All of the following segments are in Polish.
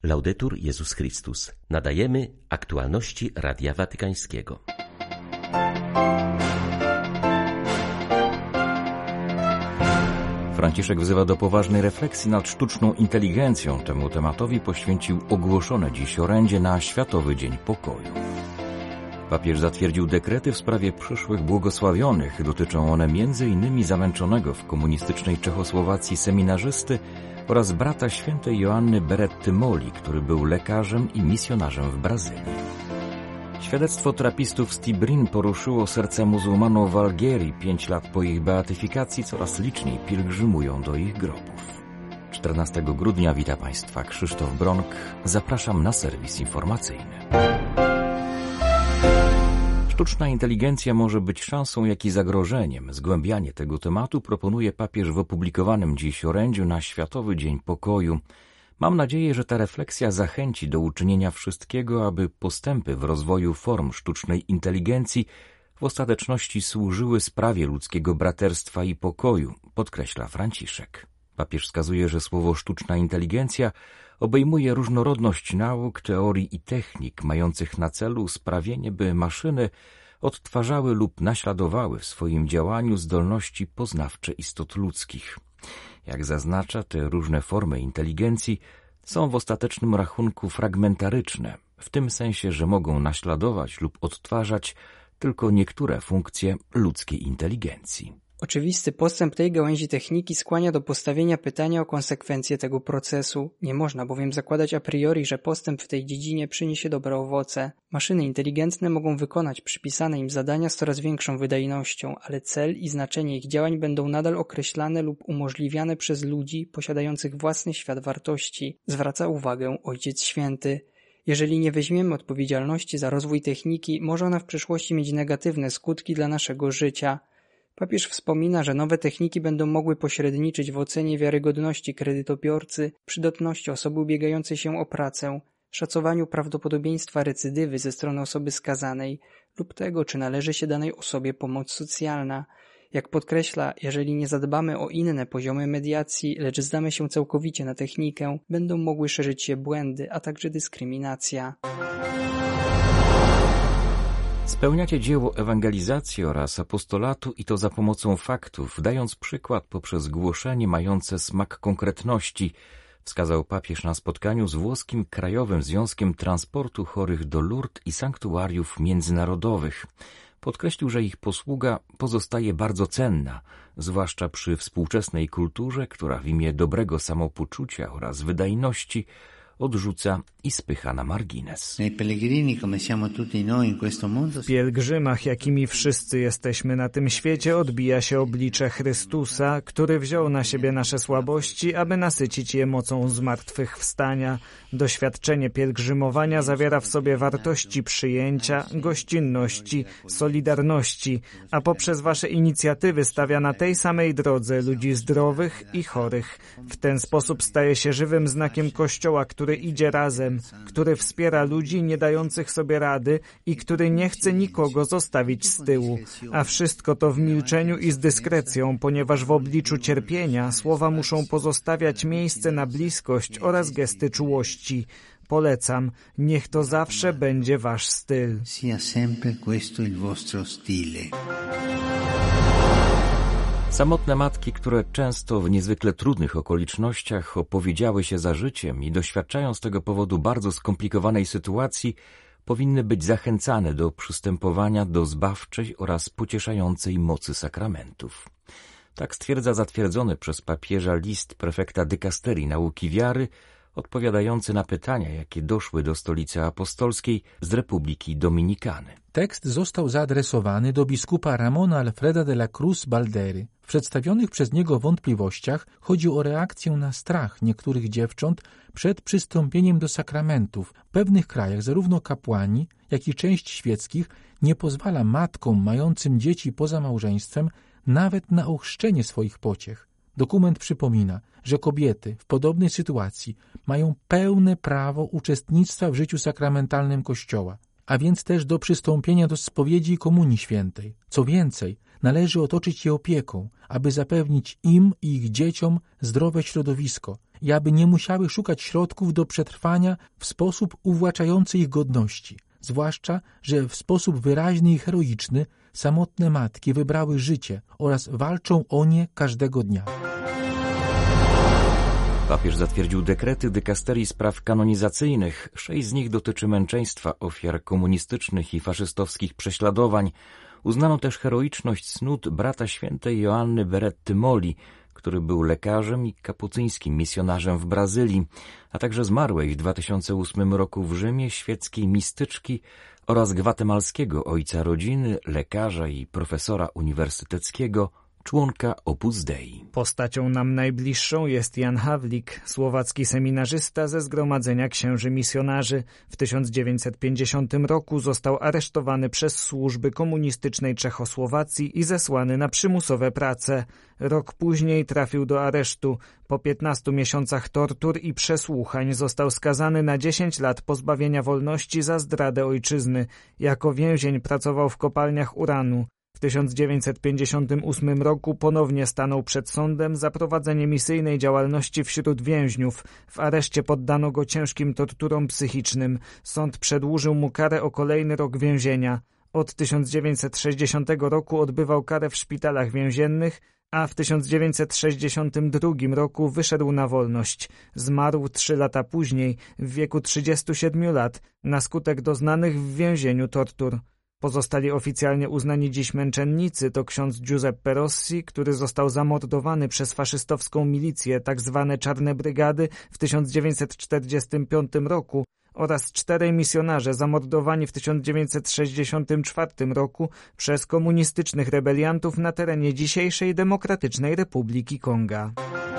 Laudetur Jezus Chrystus. Nadajemy aktualności Radia Watykańskiego. Franciszek wzywa do poważnej refleksji nad sztuczną inteligencją. Temu tematowi poświęcił ogłoszone dziś orędzie na Światowy Dzień Pokoju. Papież zatwierdził dekrety w sprawie przyszłych błogosławionych. Dotyczą one m.in. zamęczonego w komunistycznej Czechosłowacji seminarzysty oraz brata świętej Joanny Beretty Moli, który był lekarzem i misjonarzem w Brazylii. Świadectwo trapistów z Tibrin poruszyło serce muzułmanów w Algierii. 5 lat po ich beatyfikacji coraz liczniej pielgrzymują do ich grobów. 14 grudnia wita Państwa Krzysztof Bronk. Zapraszam na serwis informacyjny. Sztuczna inteligencja może być szansą, jak i zagrożeniem. Zgłębianie tego tematu proponuje papież w opublikowanym dziś orędziu na Światowy Dzień Pokoju. Mam nadzieję, że ta refleksja zachęci do uczynienia wszystkiego, aby postępy w rozwoju form sztucznej inteligencji w ostateczności służyły sprawie ludzkiego braterstwa i pokoju, podkreśla Franciszek. Papież wskazuje, że słowo sztuczna inteligencja obejmuje różnorodność nauk, teorii i technik mających na celu sprawienie, by maszyny odtwarzały lub naśladowały w swoim działaniu zdolności poznawcze istot ludzkich. Jak zaznacza, te różne formy inteligencji są w ostatecznym rachunku fragmentaryczne, w tym sensie, że mogą naśladować lub odtwarzać tylko niektóre funkcje ludzkiej inteligencji. Oczywisty postęp tej gałęzi techniki skłania do postawienia pytania o konsekwencje tego procesu. Nie można bowiem zakładać a priori, że postęp w tej dziedzinie przyniesie dobre owoce. Maszyny inteligentne mogą wykonać przypisane im zadania z coraz większą wydajnością, ale cel i znaczenie ich działań będą nadal określane lub umożliwiane przez ludzi posiadających własny świat wartości, zwraca uwagę Ojciec Święty. Jeżeli nie weźmiemy odpowiedzialności za rozwój techniki, może ona w przyszłości mieć negatywne skutki dla naszego życia. Papież wspomina, że nowe techniki będą mogły pośredniczyć w ocenie wiarygodności kredytobiorcy, przydatności osoby ubiegającej się o pracę, szacowaniu prawdopodobieństwa recydywy ze strony osoby skazanej lub tego, czy należy się danej osobie pomoc socjalna. Jak podkreśla, jeżeli nie zadbamy o inne poziomy mediacji, lecz zdamy się całkowicie na technikę, będą mogły szerzyć się błędy, a także dyskryminacja. Spełniacie dzieło ewangelizacji oraz apostolatu i to za pomocą faktów, dając przykład poprzez głoszenie mające smak konkretności, wskazał papież na spotkaniu z włoskim Krajowym Związkiem Transportu Chorych do Lourdes i sanktuariów międzynarodowych. Podkreślił, że ich posługa pozostaje bardzo cenna, zwłaszcza przy współczesnej kulturze, która w imię dobrego samopoczucia oraz wydajności odrzuca i spycha na margines. W pielgrzymach, jakimi wszyscy jesteśmy na tym świecie, odbija się oblicze Chrystusa, który wziął na siebie nasze słabości, aby nasycić je mocą zmartwychwstania. Doświadczenie pielgrzymowania zawiera w sobie wartości przyjęcia, gościnności, solidarności, a poprzez wasze inicjatywy stawia na tej samej drodze ludzi zdrowych i chorych. W ten sposób staje się żywym znakiem Kościoła, który idzie razem, który wspiera ludzi nie dających sobie rady i który nie chce nikogo zostawić z tyłu. A wszystko to w milczeniu i z dyskrecją, ponieważ w obliczu cierpienia słowa muszą pozostawiać miejsce na bliskość oraz gesty czułości. Polecam, niech to zawsze będzie wasz styl. Samotne matki, które często w niezwykle trudnych okolicznościach opowiedziały się za życiem i doświadczają z tego powodu bardzo skomplikowanej sytuacji, powinny być zachęcane do przystępowania do zbawczej oraz pocieszającej mocy sakramentów. Tak stwierdza zatwierdzony przez papieża list prefekta dykasterii nauki wiary, odpowiadający na pytania, jakie doszły do Stolicy Apostolskiej z Republiki Dominikany. Tekst został zaadresowany do biskupa Ramona Alfreda de la Cruz Baldery. W przedstawionych przez niego wątpliwościach chodzi o reakcję na strach niektórych dziewcząt przed przystąpieniem do sakramentów. W pewnych krajach zarówno kapłani, jak i część świeckich nie pozwala matkom mającym dzieci poza małżeństwem nawet na ochrzczenie swoich pociech. Dokument przypomina, że kobiety w podobnej sytuacji mają pełne prawo uczestnictwa w życiu sakramentalnym Kościoła, a więc też do przystąpienia do spowiedzi i komunii świętej. Co więcej, należy otoczyć je opieką, aby zapewnić im i ich dzieciom zdrowe środowisko i aby nie musiały szukać środków do przetrwania w sposób uwłaczający ich godności, zwłaszcza, że w sposób wyraźny i heroiczny samotne matki wybrały życie oraz walczą o nie każdego dnia. Papież zatwierdził dekrety dykasterii spraw kanonizacyjnych. 6 z nich dotyczy męczeństwa ofiar komunistycznych i faszystowskich prześladowań. Uznano też heroiczność cnót brata świętej Joanny Beretty Moli, który był lekarzem i kapucyńskim misjonarzem w Brazylii, a także zmarłej w 2008 roku w Rzymie świeckiej mistyczki oraz gwatemalskiego ojca rodziny, lekarza i profesora uniwersyteckiego, członka Opus Dei. Postacią nam najbliższą jest Jan Hawlik, słowacki seminarzysta ze Zgromadzenia Księży Misjonarzy. W 1950 roku został aresztowany przez służby komunistycznej Czechosłowacji i zesłany na przymusowe prace. Rok później trafił do aresztu. Po 15 miesiącach tortur i przesłuchań został skazany na 10 lat pozbawienia wolności za zdradę ojczyzny. Jako więzień pracował w kopalniach uranu. W 1958 roku ponownie stanął przed sądem za prowadzenie misyjnej działalności wśród więźniów. W areszcie poddano go ciężkim torturom psychicznym. Sąd przedłużył mu karę o kolejny rok więzienia. Od 1960 roku odbywał karę w szpitalach więziennych, a w 1962 roku wyszedł na wolność. Zmarł 3 lata później, w wieku 37 lat, na skutek doznanych w więzieniu tortur. Pozostali oficjalnie uznani dziś męczennicy to ksiądz Giuseppe Rossi, który został zamordowany przez faszystowską milicję, tak zwane Czarne Brygady, w 1945 roku, oraz 4 misjonarze zamordowani w 1964 roku przez komunistycznych rebeliantów na terenie dzisiejszej Demokratycznej Republiki Konga.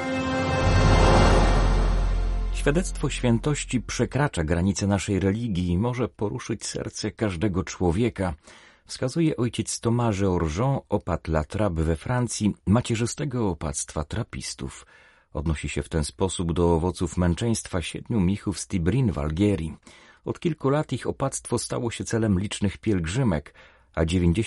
Świadectwo świętości przekracza granice naszej religii i może poruszyć serce każdego człowieka, wskazuje ojciec Thomas Georgeon, opat La Trappe we Francji, macierzystego opactwa trapistów. Odnosi się w ten sposób do owoców męczeństwa 7 mnichów z Tibrin w Algierii. Od kilku lat ich opactwo stało się celem licznych pielgrzymek, a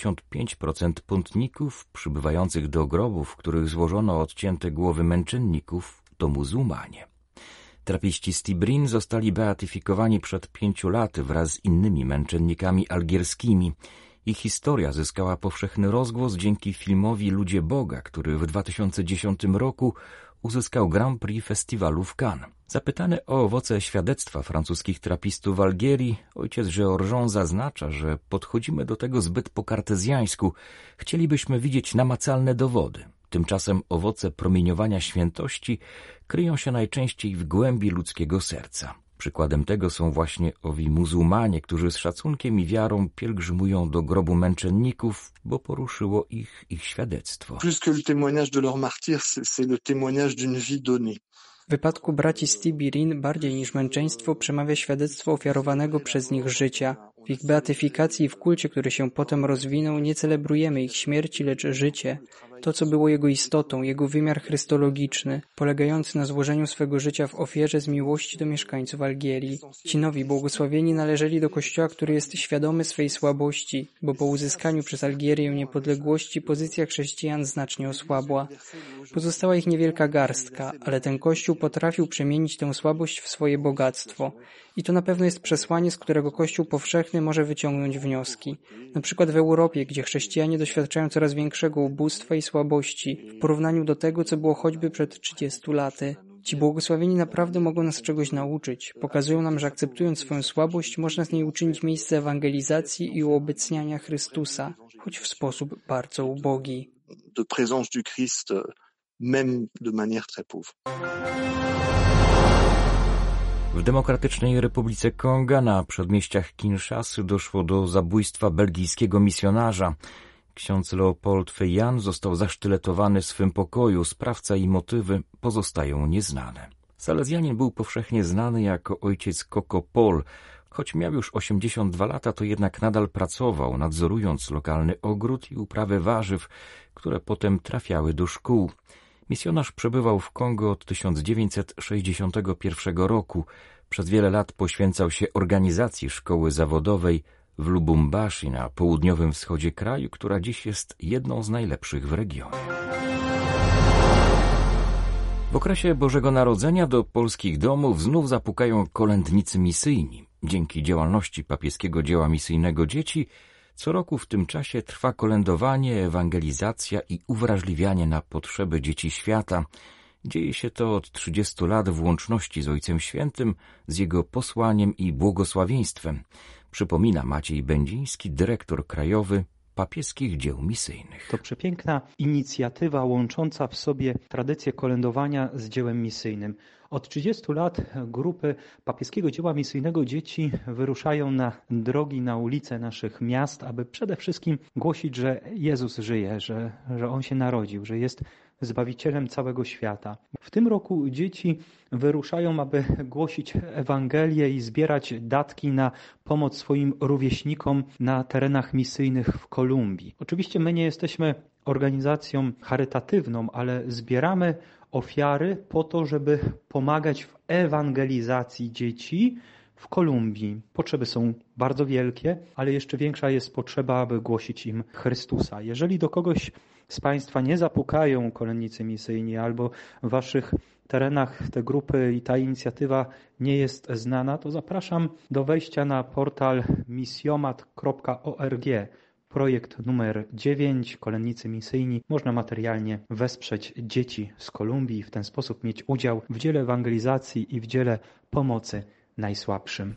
95% pątników przybywających do grobów, w których złożono odcięte głowy męczenników, to muzułmanie. Trapiści z Tibrin zostali beatyfikowani przed 5 laty wraz z innymi męczennikami algierskimi. Ich historia zyskała powszechny rozgłos dzięki filmowi Ludzie Boga, który w 2010 roku uzyskał Grand Prix festiwalu w Cannes. Zapytany o owoce świadectwa francuskich trapistów w Algierii, ojciec Georgeon zaznacza, że podchodzimy do tego zbyt po kartezjańsku. Chcielibyśmy widzieć namacalne dowody. Tymczasem owoce promieniowania świętości kryją się najczęściej w głębi ludzkiego serca. Przykładem tego są właśnie owi muzułmanie, którzy z szacunkiem i wiarą pielgrzymują do grobu męczenników, bo poruszyło ich świadectwo. Plus que le témoignage de leur martyr, c'est le témoignage d'une vie donnée. W wypadku braci z Tibirin bardziej niż męczeństwo przemawia świadectwo ofiarowanego przez nich życia. W ich beatyfikacji i w kulcie, który się potem rozwinął, nie celebrujemy ich śmierci, lecz życie. To, co było jego istotą, jego wymiar chrystologiczny, polegający na złożeniu swego życia w ofierze z miłości do mieszkańców Algierii. Ci nowi błogosławieni należeli do Kościoła, który jest świadomy swej słabości, bo po uzyskaniu przez Algierię niepodległości pozycja chrześcijan znacznie osłabła. Pozostała ich niewielka garstka, ale ten Kościół potrafił przemienić tę słabość w swoje bogactwo. I to na pewno jest przesłanie, z którego Kościół powszechny może wyciągnąć wnioski. Na przykład w Europie, gdzie chrześcijanie doświadczają coraz większego ubóstwa i słabości w porównaniu do tego, co było choćby przed 30 laty. Ci błogosławieni naprawdę mogą nas czegoś nauczyć. Pokazują nam, że akceptując swoją słabość, można z niej uczynić miejsce ewangelizacji i uobecniania Chrystusa, choć w sposób bardzo ubogi. De présence du Christ, même de manière très pauvre. W Demokratycznej Republice Konga na przedmieściach Kinszasy doszło do zabójstwa belgijskiego misjonarza. Ksiądz Leopold Fejan został zasztyletowany w swym pokoju. Sprawca i motywy pozostają nieznane. Salezjanin był powszechnie znany jako ojciec Coco Paul. Choć miał już 82 lata, to jednak nadal pracował, nadzorując lokalny ogród i uprawę warzyw, które potem trafiały do szkół. Misjonarz przebywał w Kongo od 1961 roku. Przez wiele lat poświęcał się organizacji szkoły zawodowej w Lubumbashi na południowym wschodzie kraju, która dziś jest jedną z najlepszych w regionie. W okresie Bożego Narodzenia do polskich domów znów zapukają kolędnicy misyjni. Dzięki działalności papieskiego dzieła misyjnego dzieci co roku w tym czasie trwa kolędowanie, ewangelizacja i uwrażliwianie na potrzeby dzieci świata. Dzieje się to od 30 lat w łączności z Ojcem Świętym, z Jego posłaniem i błogosławieństwem. Przypomina Maciej Będziński, dyrektor krajowy papieskich dzieł misyjnych. To przepiękna inicjatywa łącząca w sobie tradycję kolędowania z dziełem misyjnym. Od 30 lat grupy papieskiego dzieła misyjnego dzieci wyruszają na drogi, na ulice naszych miast, aby przede wszystkim głosić, że Jezus żyje, że On się narodził, że jest Zbawicielem całego świata. W tym roku dzieci wyruszają, aby głosić Ewangelię i zbierać datki na pomoc swoim rówieśnikom na terenach misyjnych w Kolumbii. Oczywiście my nie jesteśmy organizacją charytatywną, ale zbieramy ofiary po to, żeby pomagać w ewangelizacji dzieci w Kolumbii. Potrzeby są bardzo wielkie, ale jeszcze większa jest potrzeba, aby głosić im Chrystusa. Jeżeli do kogoś z Państwa nie zapukają kolędnicy misyjni albo w Waszych terenach te grupy i ta inicjatywa nie jest znana, to zapraszam do wejścia na portal misjomat.org. Projekt numer 9, kolędnicy misyjni. Można materialnie wesprzeć dzieci z Kolumbii i w ten sposób mieć udział w dziele ewangelizacji i w dziele pomocy najsłabszym.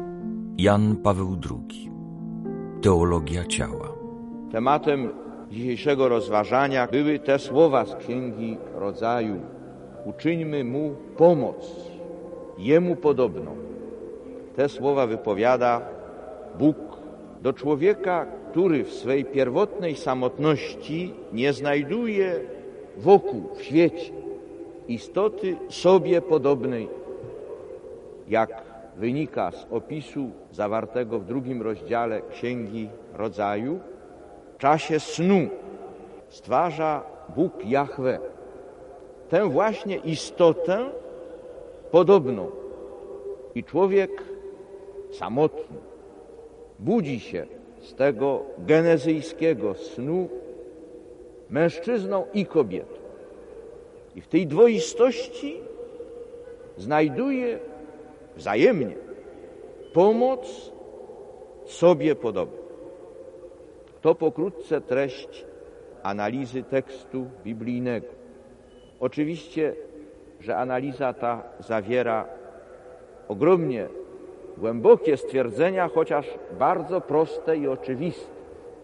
Jan Paweł II. Teologia ciała. Tematem dzisiejszego rozważania były te słowa z Księgi Rodzaju. Uczyńmy Mu pomoc, Jemu podobną. Te słowa wypowiada Bóg do człowieka, który w swej pierwotnej samotności nie znajduje wokół, w świecie, istoty sobie podobnej, jak wynika z opisu zawartego w 2 rozdziale Księgi Rodzaju. W czasie snu stwarza Bóg Jahwe tę właśnie istotę podobną i człowiek samotny budzi się z tego genezyjskiego snu mężczyzną i kobietą. I w tej dwoistości znajduje wzajemnie pomoc sobie podobną. To pokrótce treść analizy tekstu biblijnego. Oczywiście, że analiza ta zawiera ogromnie głębokie stwierdzenia, chociaż bardzo proste i oczywiste.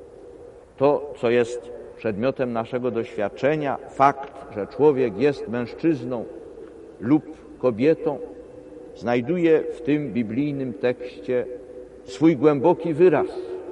To, co jest przedmiotem naszego doświadczenia, fakt, że człowiek jest mężczyzną lub kobietą, znajduje w tym biblijnym tekście swój głęboki wyraz.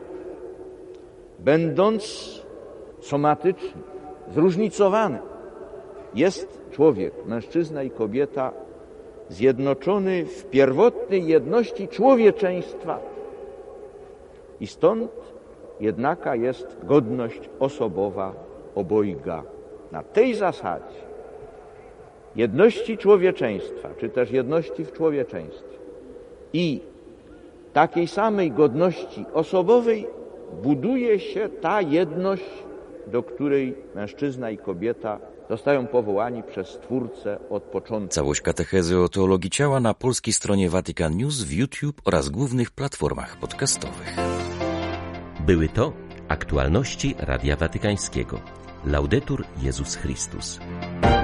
Będąc somatyczny, zróżnicowany, jest człowiek, mężczyzna i kobieta, zjednoczony w pierwotnej jedności człowieczeństwa. I stąd jednaka jest godność osobowa obojga. Na tej zasadzie jedności człowieczeństwa, czy też jedności w człowieczeństwie i takiej samej godności osobowej buduje się ta jedność, do której mężczyzna i kobieta zostają powołani przez Stwórcę od początku. Całość katechezy o teologii ciała na polskiej stronie Vatican News, w YouTube oraz głównych platformach podcastowych. Były to aktualności Radia Watykańskiego. Laudetur Jezus Chrystus.